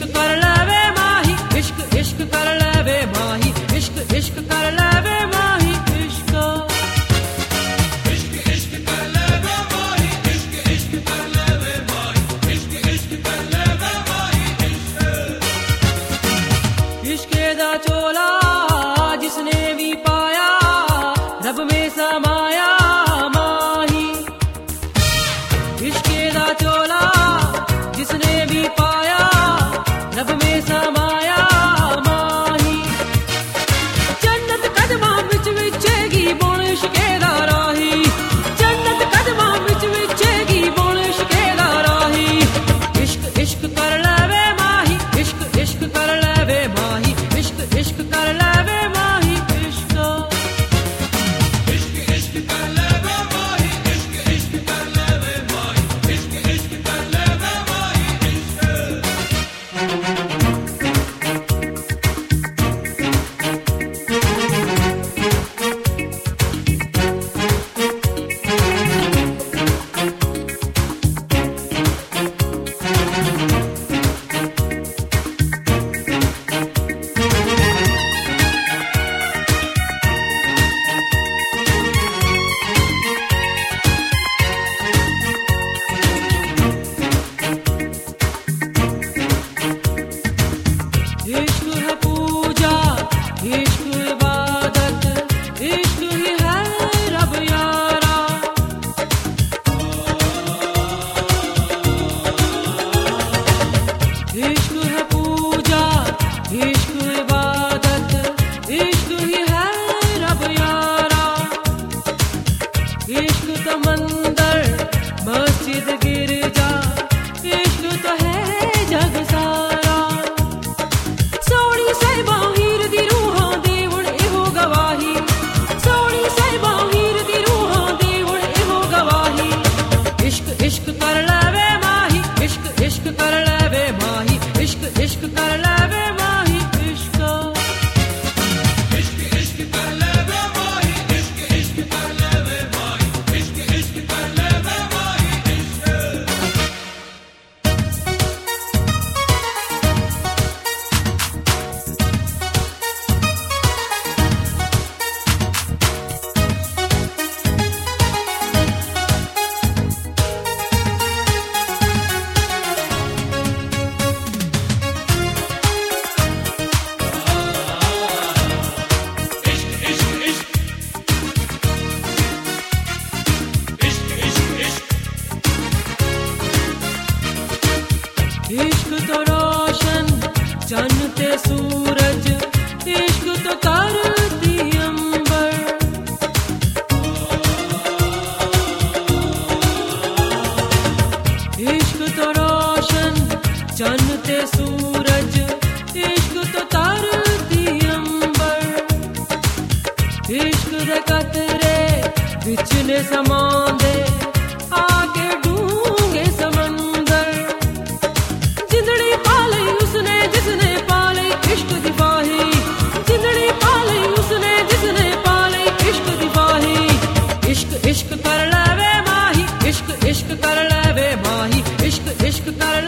कर लेवे माही, इश्क इश्क कर लेवे माही, इश्क इश्क कर लेवे माही, इश्क इश्क इश्क कर लेवे माही, इश्क इश्क कर लेवे माही, इश्क इश्क कर लेवे माही, इश्क दा चोला जिसने भी पाया रब में समाया माही, इश्क दा चोला जिसने भी पाया रब में समाया माही, जन्नत कदमां विच विचेगी बोल इश्के दा राही, जन्नत कदमां विच विचेगी बोल इश्के दा राही, इश्क इश्क कर लेवे माही, इश्क इश्क कर लेवे माही, इश्क इश्क कर लेवे माही, इश्क इश्क इश्क कर लेवे माही, इश्क इश्क कर लेवे माही, इश्क इश्क कर लेवे माही, इश्क है पूजा, इश्क इबादत, इश्क ही है रब यारा, इश्क है पूजा, इश्क इबादत, इश्क ही है रब यारा, इश्क तो मंदिर मस्जिद गिरजा, इश्क तो है जग सारा, सोनी साहिबा हीर दी रूहां देवण एहो गवाही, सोनी साहिबा हीर दी रूहां देवण एहो गवाही, इश्क इश्क कर लेवे माही, इश्क इश्क कर लेवे माही, इश्क इश्क कर लेवे माही, इश्क इश्क इश्क कर लेवे माही, इश्क इश्क कर लेवे माही, इश्क इश्क कर लेवे माही, इश्क इश्क तो रोशन चन्न ते सूरज, इश्क तो करती अंबर, इश्क तो रोशन चन्न ते सूरज, इश्क तो करती अंबर, इश्क दे कतरे विच ने समांदे आके डूंगे समंदर, जिंदड़ी पाली उसने जिसने पाली इश्क दी बाही, जिंदड़ी पाली उसने जिसने पाली इश्क दी बाही, इश्क इश्क कर लेवे माही, इश्क इश्क कर लेवे माही, इश्क इश्क कर